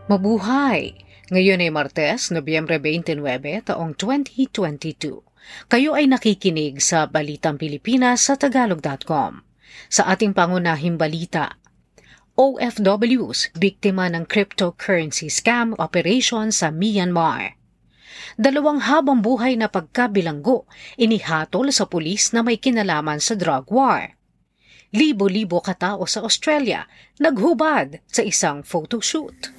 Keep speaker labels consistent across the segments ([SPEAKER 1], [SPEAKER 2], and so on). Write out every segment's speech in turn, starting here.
[SPEAKER 1] Mabuhay! Ngayon ay Martes, Nobyembre 29, taong 2022. Kayo ay nakikinig sa Balitang Pilipinas sa Tagalog.com. Sa ating pangunahing balita, OFWs biktima ng cryptocurrency scam operation sa Myanmar. Dalawang habang buhay na pagkabilanggo inihatol sa pulis na may kinalaman sa drug war. Libo-libo katao sa Australia naghubad sa isang photoshoot.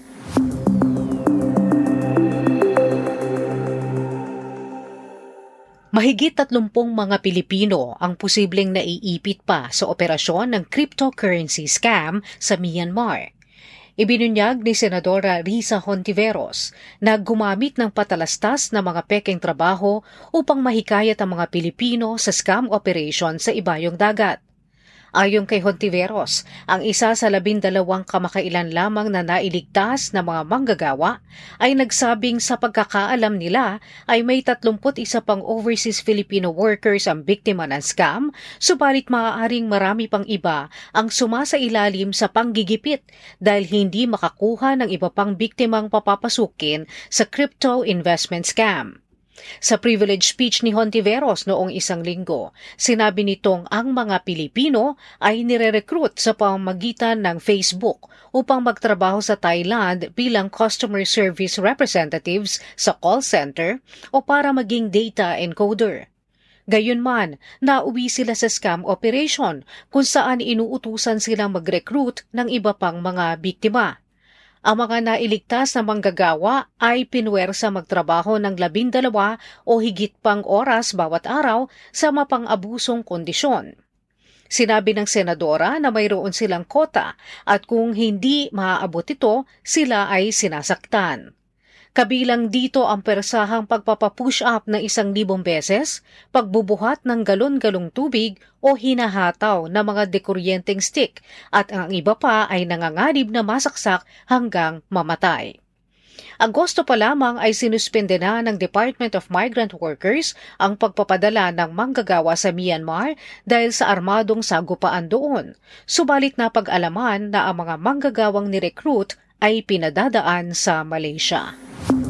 [SPEAKER 1] Mahigit 30 mga Pilipino ang posibleng naiipit pa sa operasyon ng cryptocurrency scam sa Myanmar. Ibinunyag ni Senadora Risa Hontiveros na gumamit ng patalastas na mga pekeng trabaho upang mahikayat ang mga Pilipino sa scam operation sa ibayong dagat. Ayon kay Hontiveros, ang isa sa 12 kamakailan lamang na nailigtas na mga manggagawa ay nagsabing sa pagkakaalam nila ay may 31 pang overseas Filipino workers ang biktima ng scam, subalit maaaring marami pang iba ang sumasailalim sa panggigipit dahil hindi makakuha ng iba pang biktimang papapasukin sa crypto investment scam. Sa privilege speech ni Hontiveros noong isang linggo, sinabi nitong ang mga Pilipino ay nire-recruit sa pamamagitan ng Facebook upang magtrabaho sa Thailand bilang customer service representatives sa call center o para maging data encoder. Gayunman, nauwi sila sa scam operation kung saan inuutusan silang mag-recruit ng iba pang mga biktima. Ang mga nailigtas na manggagawa ay pinwersa magtrabaho ng 12 o higit pang oras bawat araw sa mapang-abusong kondisyon. Sinabi ng senadora na mayroon silang kota at kung hindi maaabot ito, sila ay sinasaktan. Kabilang dito ang persahang pagpapapush up na 1,000 beses, pagbubuhat ng galon-galong tubig o hinahataw na mga dekuryenteng stick at ang iba pa ay nanganganib na masaksak hanggang mamatay. Agosto pa lamang ay sinuspende na ng Department of Migrant Workers ang pagpapadala ng manggagawa sa Myanmar dahil sa armadong sagupaan doon. Subalit napag-alaman na ang mga manggagawang ni-recruit ay pinadadaan sa Malaysia.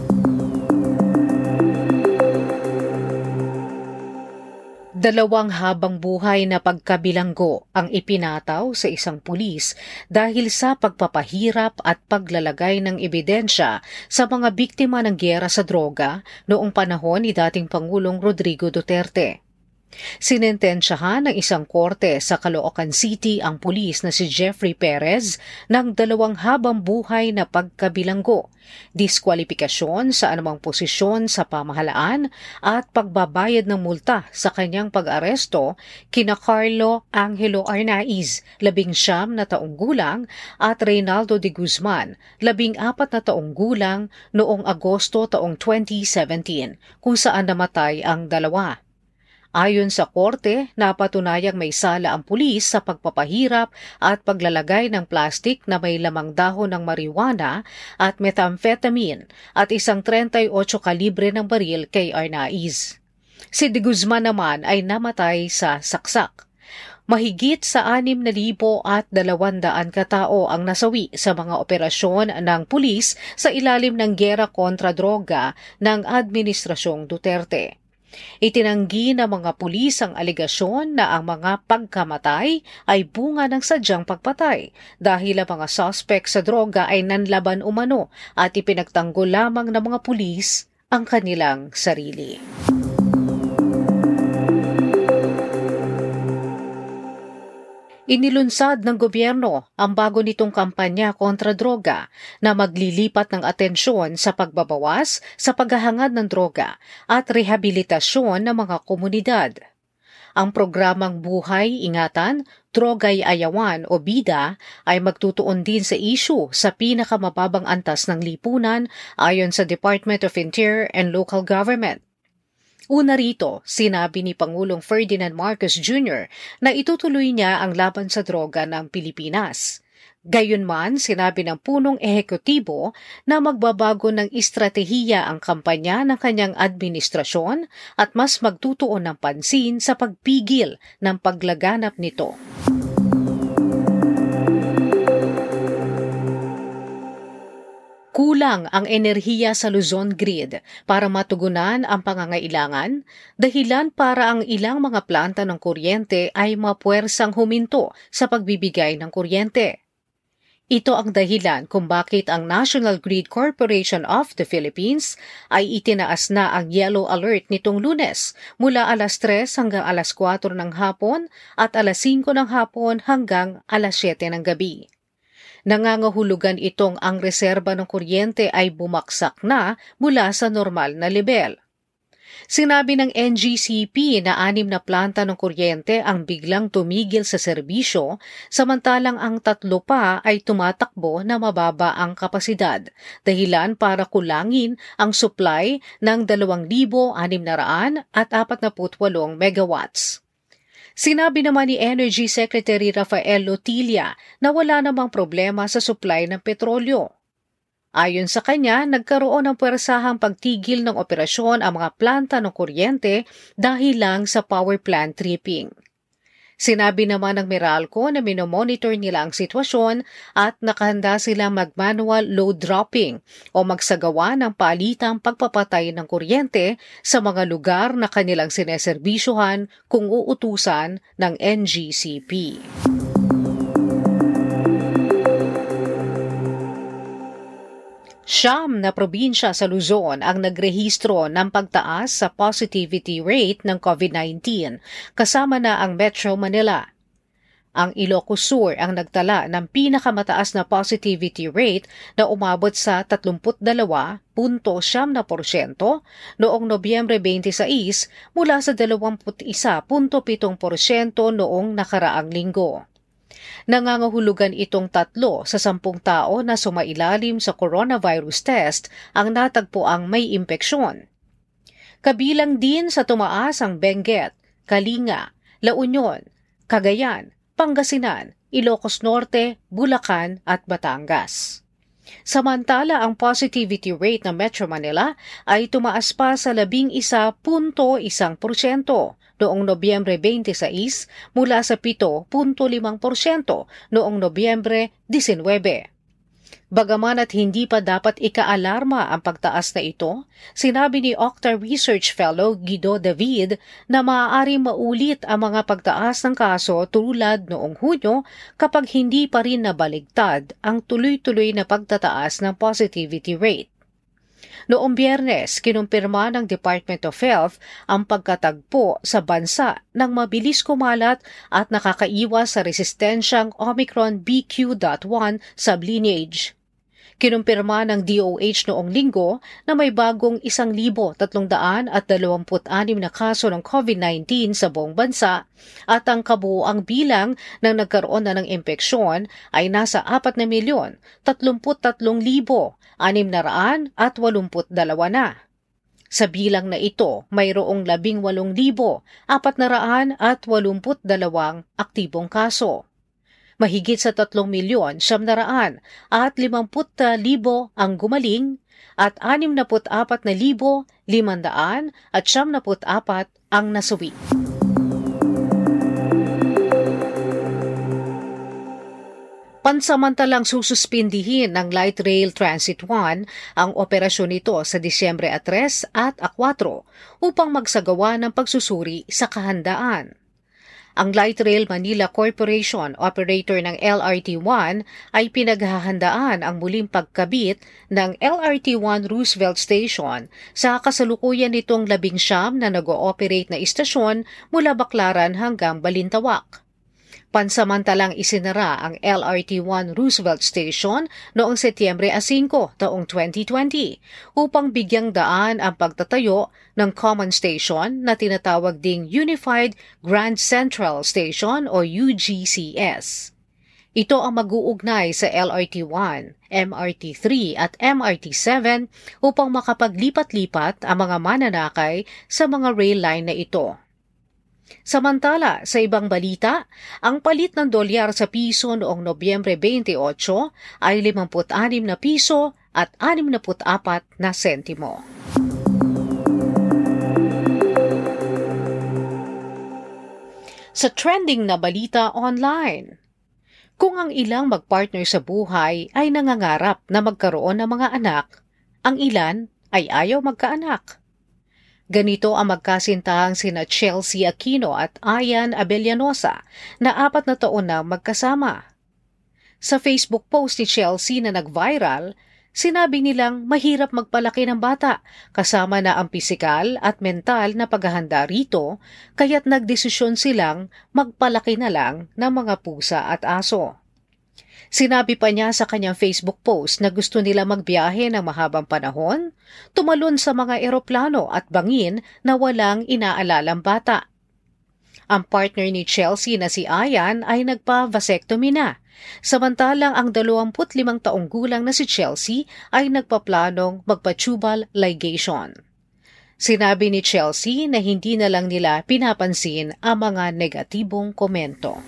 [SPEAKER 1] Dalawang habang buhay na pagkabilanggo ang ipinataw sa isang pulis dahil sa pagpapahirap at paglalagay ng ebidensya sa mga biktima ng giyera sa droga noong panahon ni dating Pangulong Rodrigo Duterte. Sinentensyahan ng isang korte sa Caloocan City ang pulis na si Jeffrey Perez ng 2 habang buhay na pagkabilanggo, diskwalipikasyon sa anumang posisyon sa pamahalaan at pagbabayad ng multa sa kanyang pag-aresto kina Carlo Angelo Arnaiz, 19 na taong gulang, at Reynaldo de Guzman, 14 na taong gulang noong Agosto taong 2017, kung saan namatay ang dalawa. Ayon sa korte, napatunayang may sala ang pulis sa pagpapahirap at paglalagay ng plastik na may lamang dahon ng marijuana at methamphetamine at isang 38 kalibre ng baril kay Arnaiz. Si De Guzman naman ay namatay sa saksak. Mahigit sa 6,200 katao ang nasawi sa mga operasyon ng pulis sa ilalim ng giyera kontra droga ng Administrasyong Duterte. Itinanggi ng mga pulis ang alegasyon na ang mga pagkamatay ay bunga ng sadyang pagpatay dahil ang mga suspect sa droga ay nanlaban umano at ipinagtanggol lamang ng mga pulis ang kanilang sarili. Inilunsad ng gobyerno ang bago nitong kampanya kontra droga na maglilipat ng atensyon sa pagbabawas sa paghahangad ng droga at rehabilitasyon ng mga komunidad. Ang programang Buhay, Ingatan, Droga'y Ayawan o BIDA ay magtutuon din sa issue sa pinakamababang antas ng lipunan ayon sa Department of Interior and Local Government. Una rito, sinabi ni Pangulong Ferdinand Marcos Jr. na itutuloy niya ang laban sa droga ng Pilipinas. Gayunman, sinabi ng punong ehekutibo na magbabago ng estratehiya ang kampanya ng kanyang administrasyon at mas magtutuon ng pansin sa pagpigil ng paglaganap nito. Kulang ang enerhiya sa Luzon grid para matugunan ang pangangailangan, dahilan para ang ilang mga planta ng kuryente ay mapuwersang huminto sa pagbibigay ng kuryente. Ito ang dahilan kung bakit ang National Grid Corporation of the Philippines ay itinaas na ang yellow alert nitong Lunes mula alas 3 hanggang alas 4 ng hapon at alas 5 ng hapon hanggang alas 7 ng gabi. Nangangahulugan itong ang reserba ng kuryente ay bumagsak na mula sa normal na level. Sinabi ng NGCP na 6 na planta ng kuryente ang biglang tumigil sa serbisyo, samantalang ang 3 pa ay tumatakbo na mababa ang kapasidad, dahilan para kulangin ang supply ng 2,648 megawatts. Sinabi naman ni Energy Secretary Rafael Lotilla na wala namang problema sa supply ng petrolyo. Ayon sa kanya, nagkaroon ng puwersahang pagtigil ng operasyon ang mga planta ng kuryente dahil lang sa power plant tripping. Sinabi naman ng Meralco na minomonitor nila ang sitwasyon at nakahanda silang mag-manual load dropping o magsagawa ng palitang pagpapatay ng kuryente sa mga lugar na kanilang sineserbisyuhan kung uutusan ng NGCP. Siyam na probinsya sa Luzon ang nagrehistro ng pagtaas sa positivity rate ng COVID-19, kasama na ang Metro Manila. Ang Ilocos Sur ang nagtala ng pinakamataas na positivity rate na umabot sa 32.7% noong Nobyembre 26 mula sa 21.7% noong nakaraang linggo. Nangangahulugan itong 3 sa 10 tao na sumailalim sa coronavirus test ang natagpuang may impeksyon. Kabilang din sa tumaas ang Benguet, Kalinga, La Union, Cagayan, Pangasinan, Ilocos Norte, Bulacan at Batangas. Samantala, ang positivity rate ng Metro Manila ay tumaas pa sa 11.1% noong Nobyembre 26 mula sa 7.5% noong Nobyembre 19. Bagaman at hindi pa dapat ikaalarma ang pagtaas na ito, sinabi ni Octa Research Fellow Guido David na maaaring maulit ang mga pagtaas ng kaso tulad noong Hunyo kapag hindi pa rin nabaligtad ang tuloy-tuloy na pagtataas ng positivity rate. Noong Biyernes, kinumpirma ng Department of Health ang pagkatagpo sa bansa ng mabilis kumalat at nakakaiwas sa resistensyang Omicron BQ.1 sublineage. Kinumpirma ng DOH noong linggo na may bagong 1,326 na kaso ng COVID-19 sa buong bansa at ang kabuuang bilang ng nagkaroon na ng impeksyon ay nasa 4,033,682 na. Sa bilang na ito, mayroong 18,482 aktibong kaso. Mahigit sa 3,750,000 ang gumaling at 64,574 ang nasawi. Pansamantalang sususpindihin ng Light Rail Transit 1 ang operasyon nito sa Disyembre 3 at 4 upang magsagawa ng pagsusuri sa kahandaan. Ang Light Rail Manila Corporation, operator ng LRT-1, ay pinaghahandaan ang muling pagkabit ng LRT-1 Roosevelt Station sa kasalukuyan nitong 19 na nag-ooperate na istasyon mula Baclaran hanggang Balintawak. Pansamantalang isinara ang LRT-1 Roosevelt Station noong Setyembre 5 taong 2020 upang bigyang daan ang pagtatayo ng Common Station na tinatawag ding Unified Grand Central Station o UGCS. Ito ang mag-uugnay sa LRT-1, MRT-3 at MRT-7 upang makapaglipat-lipat ang mga mananakay sa mga rail line na ito. Samantala, sa ibang balita, ang palit ng dolyar sa piso noong Nobyembre 28 ay 56 na piso at 64 na sentimo. Sa trending na balita online, Kung ang ilang magpartner sa buhay ay nangangarap na magkaroon ng mga anak, ang ilan ay ayaw magkaanak. Ganito ang magkasintahang sina Chelsea Aquino at Ayan Abellanosa na 4 na taon na magkasama. Sa Facebook post ni Chelsea na nag-viral, sinabi nilang mahirap magpalaki ng bata kasama na ang pisikal at mental na paghahanda rito, kaya't nagdesisyon silang magpalaki na lang ng mga pusa at aso. Sinabi pa niya sa kanyang Facebook post na gusto nila magbiyahe ng mahabang panahon, tumalon sa mga eroplano at bangin na walang inaalalang bata. Ang partner ni Chelsea na si Ayan ay nagpa-vasectomy na, samantalang ang 25 taong gulang na si Chelsea ay nagpaplanong magpa-tubal ligation. Sinabi ni Chelsea na hindi na lang nila pinapansin ang mga negatibong komento.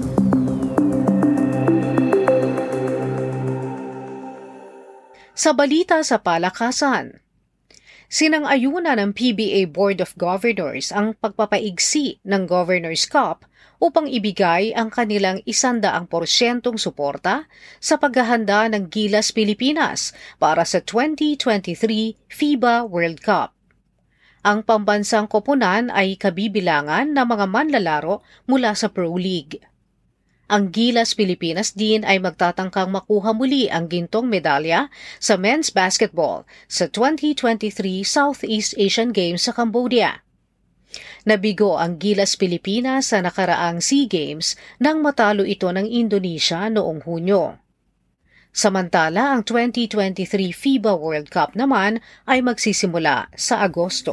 [SPEAKER 1] Sa balita sa palakasan, sinang-ayunan ng PBA Board of Governors ang pagpapaigsi ng Governor's Cup upang ibigay ang kanilang 100% suporta sa paghahanda ng Gilas Pilipinas para sa 2023 FIBA World Cup. Ang pambansang koponan ay kabibilangan ng mga manlalaro mula sa Pro League. Ang Gilas Pilipinas din ay magtatangkang makuha muli ang gintong medalya sa men's basketball sa 2023 Southeast Asian Games sa Cambodia. Nabigo ang Gilas Pilipinas sa nakaraang SEA Games nang matalo ito ng Indonesia noong Hunyo. Samantala, ang 2023 FIBA World Cup naman ay magsisimula sa Agosto.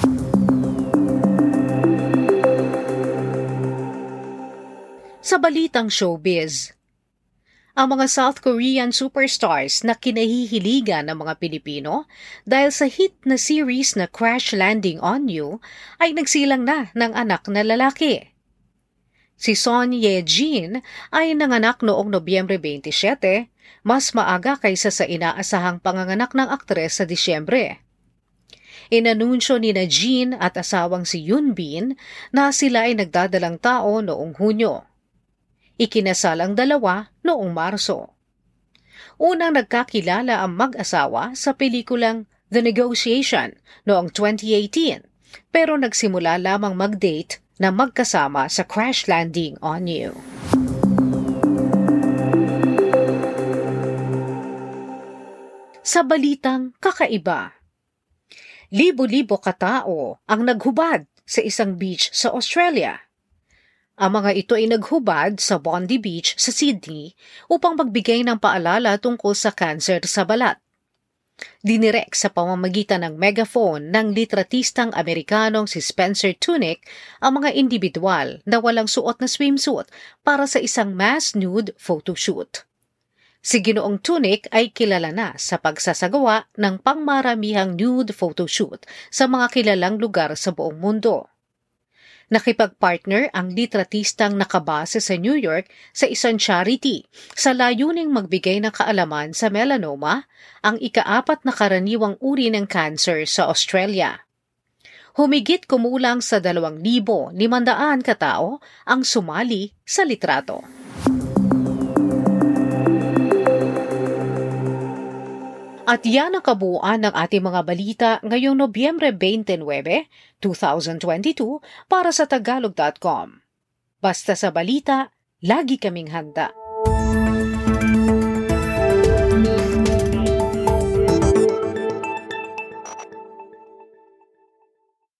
[SPEAKER 1] Sa balitang showbiz, ang mga South Korean superstars na kinahihiligan ng mga Pilipino dahil sa hit na series na Crash Landing on You ay nagsilang na ng anak na lalaki. Si Son Ye-jin ay nanganak noong Nobyembre 27, mas maaga kaysa sa inaasahang panganganak ng aktres sa Disyembre. Inanunsyo ni Jin at asawang si Yoonbin na sila ay nagdadalang tao noong Hunyo. Ikinasal ang dalawa noong Marso. Unang nagkakilala ang mag-asawa sa pelikulang The Negotiation noong 2018, pero nagsimula lamang mag-date na magkasama sa Crash Landing on You. Sa balitang kakaiba, libo-libo katao ang naghubad sa isang beach sa Australia. Ang mga ito ay naghubad sa Bondi Beach sa Sydney upang magbigay ng paalala tungkol sa kanser sa balat. Dinirek sa pamamagitan ng megaphone ng litratistang Amerikanong si Spencer Tunick ang mga individual na walang suot na swimsuit para sa isang mass nude photoshoot. Si Ginoong Tunick ay kilala na sa pagsasagawa ng pangmaramihang nude photoshoot sa mga kilalang lugar sa buong mundo. Nakipagpartner ang litratistang nakabase sa New York sa isang charity sa layuning magbigay ng kaalaman sa melanoma, ang ika-4 na karaniwang uri ng cancer sa Australia. Humigit kumulang sa 2,500 katao ang sumali sa litrato. At yan ang kabuuan ng ating mga balita ngayong Nobyembre 29, 2022 para sa Tagalog.com. Basta sa balita, lagi kaming handa.